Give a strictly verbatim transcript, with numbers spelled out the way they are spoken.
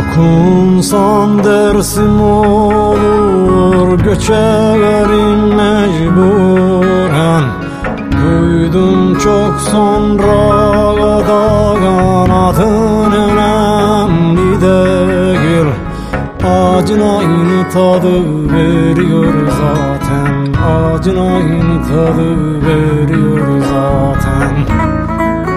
Okunsam dersim olur, göçerim mecburen. Duydum çok sonra da kanatın önemli değil. Acın aynı tadı veriyor zaten. Acın aynı tadı veriyor zaten.